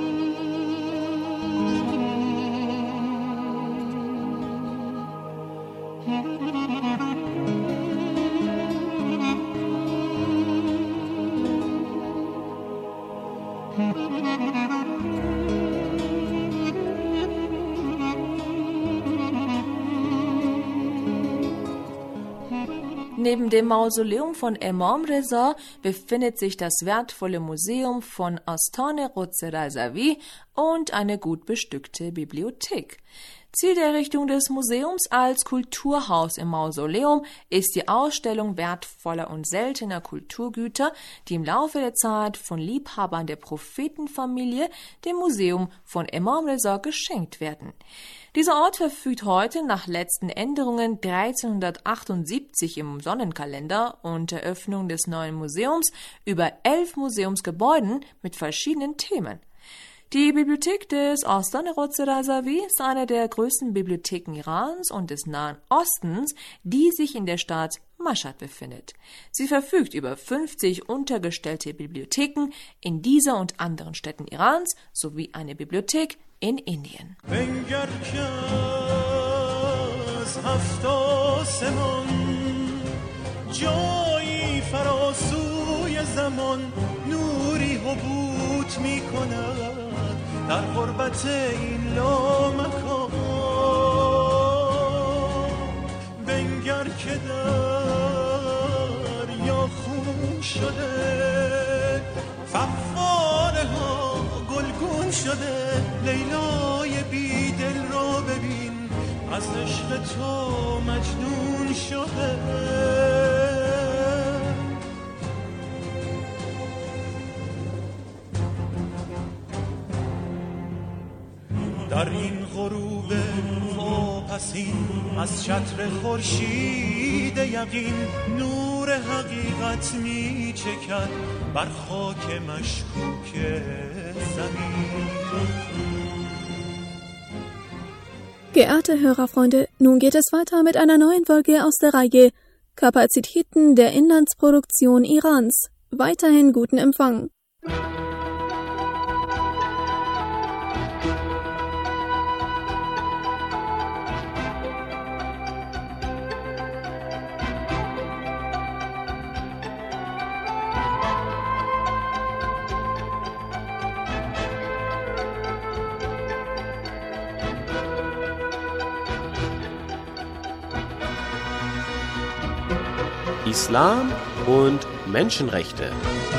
Neben dem Mausoleum von Imam Reza befindet sich das wertvolle Museum von Astane-Roze Razavi und eine gut bestückte Bibliothek. Ziel der Errichtung des Museums als Kulturhaus im Mausoleum ist die Ausstellung wertvoller und seltener Kulturgüter, die im Laufe der Zeit von Liebhabern der Prophetenfamilie dem Museum von Imam Reza geschenkt werden. Dieser Ort verfügt heute nach letzten Änderungen dreizehnhundertachtundsiebzig im Sonnenkalender und Eröffnung des neuen Museums über elf Museumsgebäuden mit verschiedenen Themen. Die Bibliothek des Astane-Roze Razavi ist eine der größten Bibliotheken Irans und des Nahen Ostens, die sich in der Stadt Mashhad befindet. Sie verfügt über fünfzig untergestellte Bibliotheken in dieser und anderen Städten Irans sowie eine Bibliothek in Indien. در غربت این لامکان بنگر که دریا خون شده فواره ها گلگون شده لیلای بی دل رو ببین از عشق تو مجنون شده در این غروب واپسین از چتر خورشید یقین نور حقیقت می چکد بر خاک مشکوک زمین. Geehrte Hörerfreunde, nun geht es weiter mit einer neuen Folge aus der Reihe Kapazitäten der Inlandsproduktion Irans. Weiterhin guten Empfang. Islam und Menschenrechte.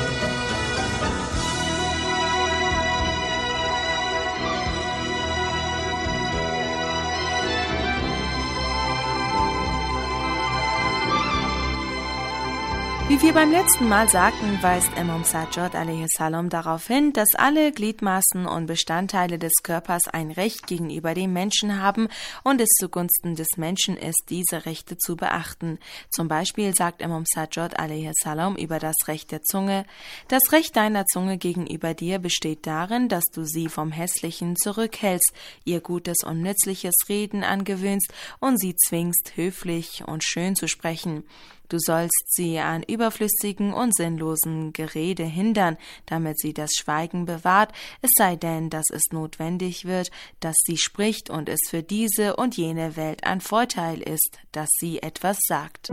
Wie wir beim letzten Mal sagten, weist Imam Sajjad alaihi salam darauf hin, dass alle Gliedmaßen und Bestandteile des Körpers ein Recht gegenüber dem Menschen haben und es zugunsten des Menschen ist, diese Rechte zu beachten. Zum Beispiel sagt Imam Sajjad alaihi salam über das Recht der Zunge: Das Recht deiner Zunge gegenüber dir besteht darin, dass du sie vom Hässlichen zurückhältst, ihr gutes und nützliches Reden angewöhnst und sie zwingst, höflich und schön zu sprechen. Du sollst sie an überflüssigen und sinnlosen Gerede hindern, damit sie das Schweigen bewahrt, es sei denn, dass es notwendig wird, dass sie spricht und es für diese und jene Welt ein Vorteil ist, dass sie etwas sagt.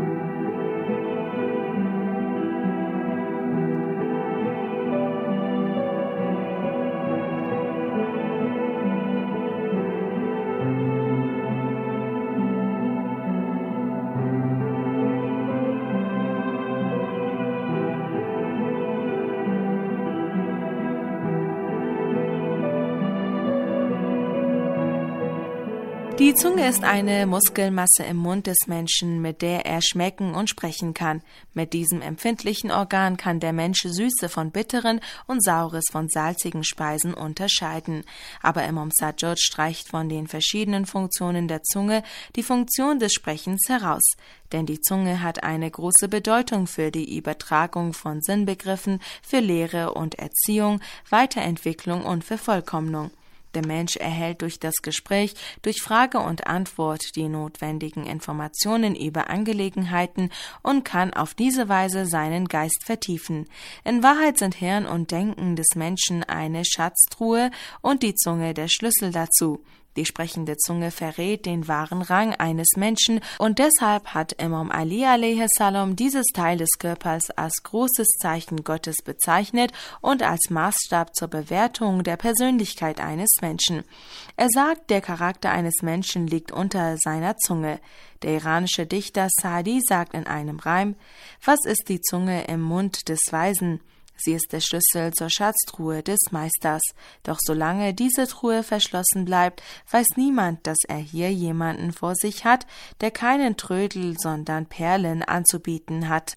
Die Zunge ist eine Muskelmasse im Mund des Menschen, mit der er schmecken und sprechen kann. Mit diesem empfindlichen Organ kann der Mensch Süße von bitteren und Saures von salzigen Speisen unterscheiden. Aber Imam Sajjad streicht von den verschiedenen Funktionen der Zunge die Funktion des Sprechens heraus. Denn die Zunge hat eine große Bedeutung für die Übertragung von Sinnbegriffen, für Lehre und Erziehung, Weiterentwicklung und Vervollkommnung. Der Mensch erhält durch das Gespräch, durch Frage und Antwort die notwendigen Informationen über Angelegenheiten und kann auf diese Weise seinen Geist vertiefen. In Wahrheit sind Hirn und Denken des Menschen eine Schatztruhe und die Zunge der Schlüssel dazu. Die sprechende Zunge verrät den wahren Rang eines Menschen und deshalb hat Imam Ali alaihi salam dieses Teil des Körpers als großes Zeichen Gottes bezeichnet und als Maßstab zur Bewertung der Persönlichkeit eines Menschen. Er sagt, der Charakter eines Menschen liegt unter seiner Zunge. Der iranische Dichter Saadi sagt in einem Reim: Was ist die Zunge im Mund des Weisen? Sie ist der Schlüssel zur Schatztruhe des Meisters. Doch solange diese Truhe verschlossen bleibt, weiß niemand, dass er hier jemanden vor sich hat, der keinen Trödel, sondern Perlen anzubieten hat.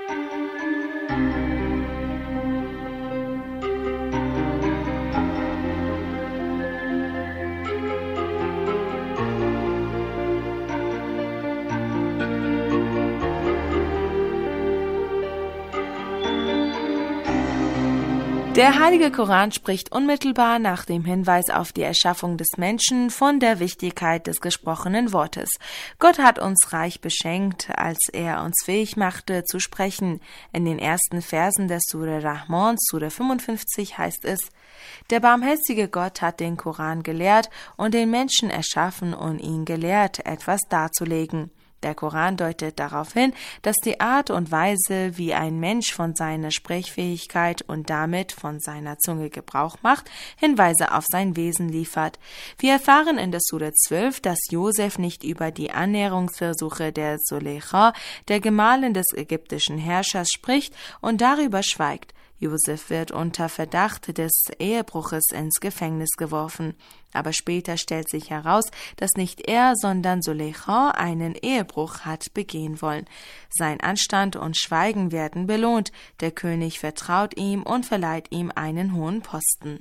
Der Heilige Koran spricht unmittelbar nach dem Hinweis auf die Erschaffung des Menschen von der Wichtigkeit des gesprochenen Wortes. Gott hat uns reich beschenkt, als er uns fähig machte zu sprechen. In den ersten Versen der Sure Rahman, Sure fünfundfünfzig, heißt es: Der barmherzige Gott hat den Koran gelehrt und den Menschen erschaffen und ihn gelehrt, etwas darzulegen. Der Koran deutet darauf hin, dass die Art und Weise, wie ein Mensch von seiner Sprechfähigkeit und damit von seiner Zunge Gebrauch macht, Hinweise auf sein Wesen liefert. Wir erfahren in der Sure zwölf, dass Josef nicht über die Annäherungsversuche der Zuleika, der Gemahlin des ägyptischen Herrschers, spricht und darüber schweigt. Josef wird unter Verdacht des Ehebruches ins Gefängnis geworfen. Aber später stellt sich heraus, dass nicht er, sondern Zuleika einen Ehebruch hat begehen wollen. Sein Anstand und Schweigen werden belohnt. Der König vertraut ihm und verleiht ihm einen hohen Posten.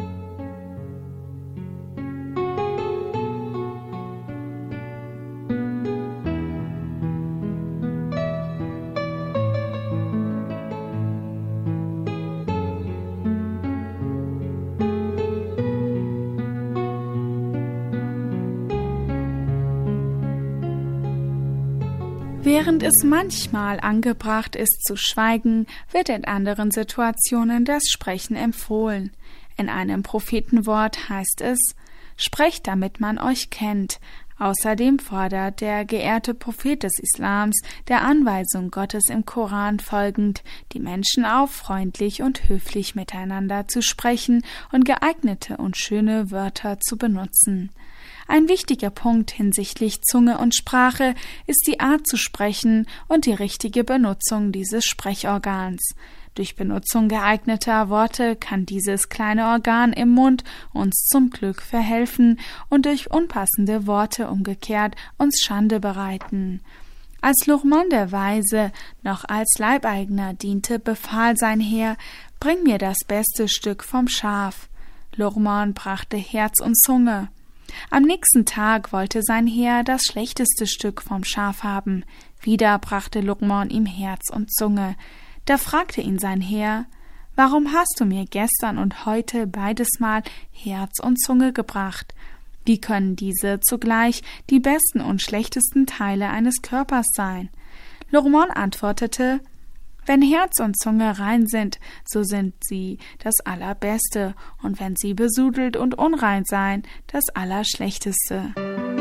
Während es manchmal angebracht ist zu schweigen, wird in anderen Situationen das Sprechen empfohlen. In einem Prophetenwort heißt es: Sprecht, damit man euch kennt. Außerdem fordert der geehrte Prophet des Islams, der Anweisung Gottes im Koran folgend, die Menschen auf, freundlich und höflich miteinander zu sprechen und geeignete und schöne Wörter zu benutzen. Ein wichtiger Punkt hinsichtlich Zunge und Sprache ist die Art zu sprechen und die richtige Benutzung dieses Sprechorgans. Durch Benutzung geeigneter Worte kann dieses kleine Organ im Mund uns zum Glück verhelfen und durch unpassende Worte umgekehrt uns Schande bereiten. Als Luqman der Weise noch als Leibeigener diente, befahl sein Heer: Bring mir das beste Stück vom Schaf. Luqman brachte Herz und Zunge. Am nächsten Tag wollte sein Heer das schlechteste Stück vom Schaf haben. Wieder brachte Luqman ihm Herz und Zunge. Da fragte ihn sein Heer: Warum hast du mir gestern und heute beides Mal Herz und Zunge gebracht? Wie können diese zugleich die besten und schlechtesten Teile eines Körpers sein? Laurent antwortete: Wenn Herz und Zunge rein sind, so sind sie das Allerbeste, und wenn sie besudelt und unrein seien, das Allerschlechteste.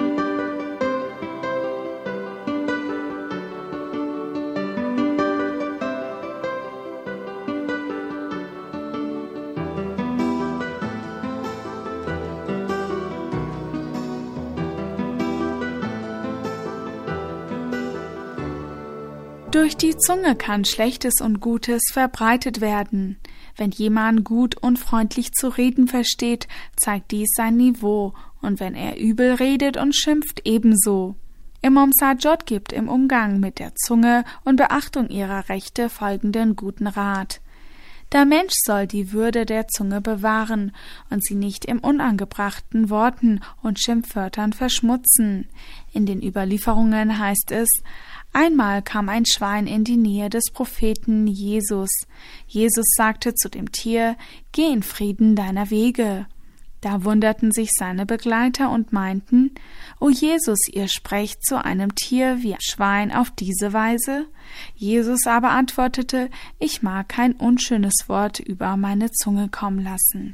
Durch die Zunge kann Schlechtes und Gutes verbreitet werden. Wenn jemand gut und freundlich zu reden versteht, zeigt dies sein Niveau, und wenn er übel redet und schimpft, ebenso. Imam Sajjad gibt im Umgang mit der Zunge und Beachtung ihrer Rechte folgenden guten Rat. Der Mensch soll die Würde der Zunge bewahren und sie nicht im unangebrachten Worten und Schimpfwörtern verschmutzen. In den Überlieferungen heißt es: Einmal kam ein Schwein in die Nähe des Propheten Jesus. Jesus sagte zu dem Tier: Geh in Frieden deiner Wege. Da wunderten sich seine Begleiter und meinten: O Jesus, ihr sprecht zu einem Tier wie ein Schwein auf diese Weise? Jesus aber antwortete: Ich mag kein unschönes Wort über meine Zunge kommen lassen.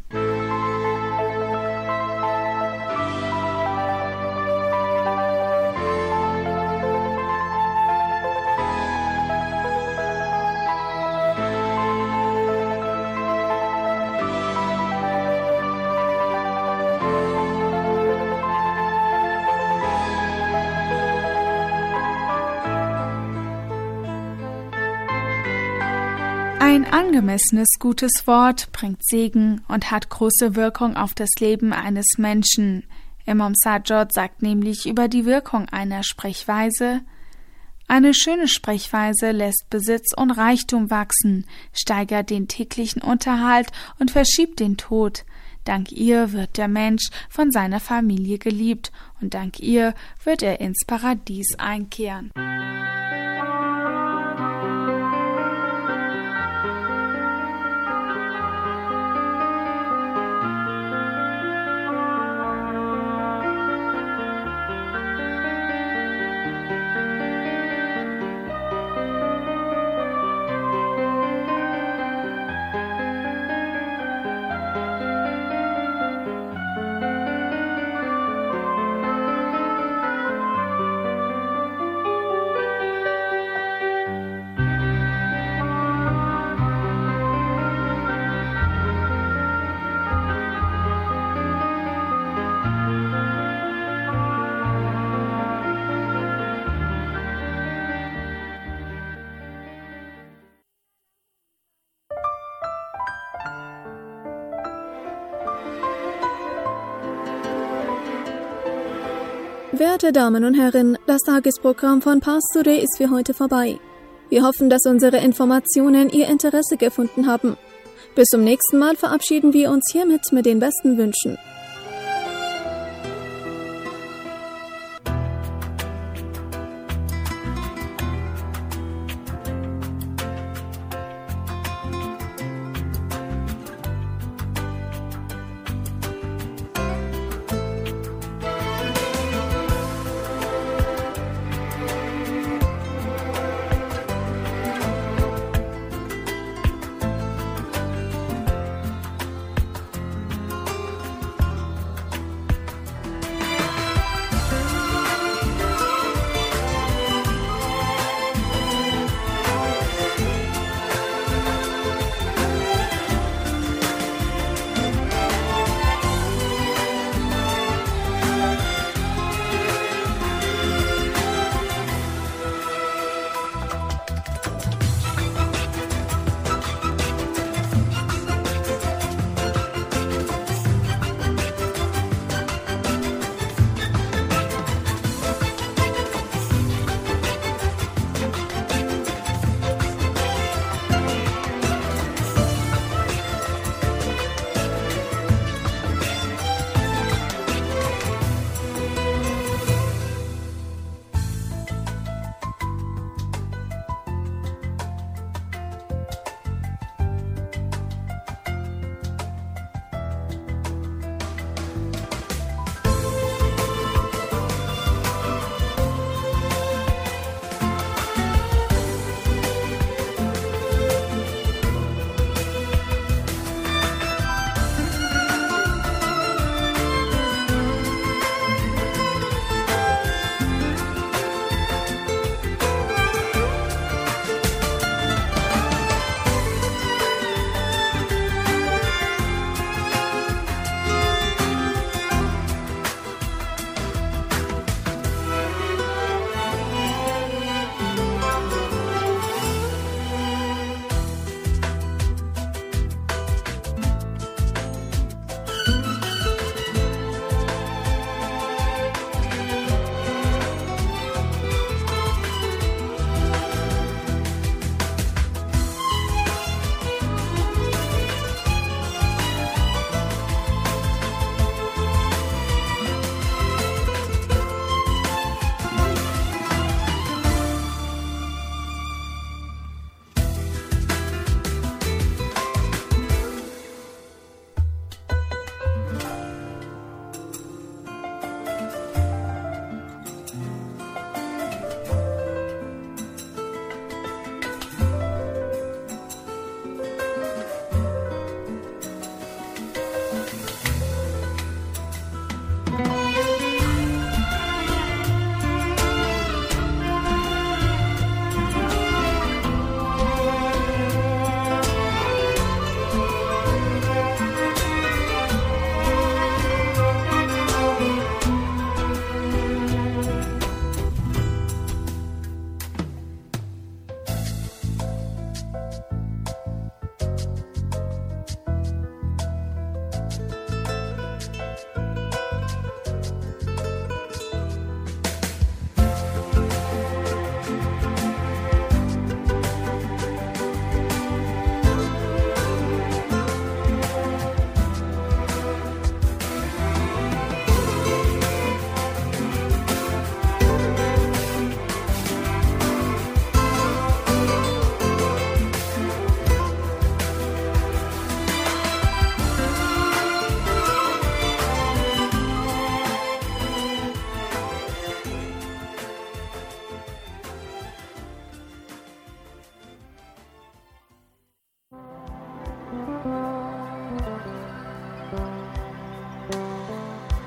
Ein angemessenes gutes Wort bringt Segen und hat große Wirkung auf das Leben eines Menschen. Imam Sajjad sagt nämlich über die Wirkung einer Sprechweise: Eine schöne Sprechweise lässt Besitz und Reichtum wachsen, steigert den täglichen Unterhalt und verschiebt den Tod. Dank ihr wird der Mensch von seiner Familie geliebt, und dank ihr wird er ins Paradies einkehren. Werte Damen und Herren, das Tagesprogramm von Pars Today ist für heute vorbei. Wir hoffen, dass unsere Informationen Ihr Interesse gefunden haben. Bis zum nächsten Mal verabschieden wir uns hiermit mit den besten Wünschen.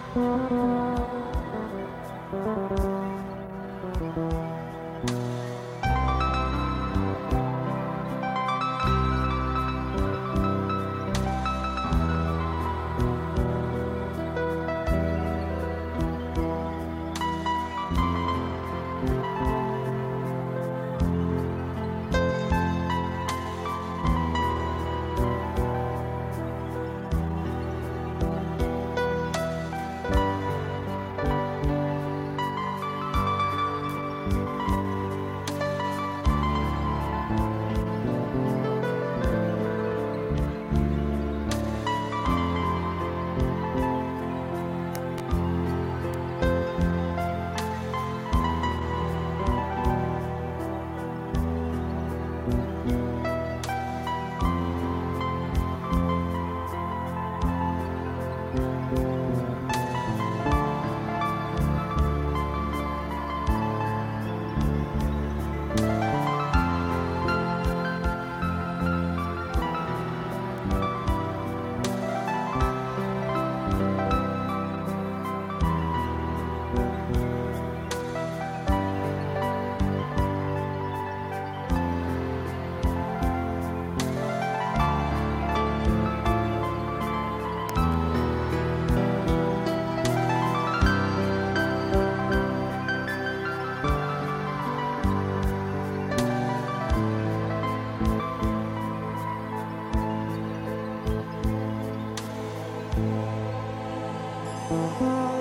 Thank you.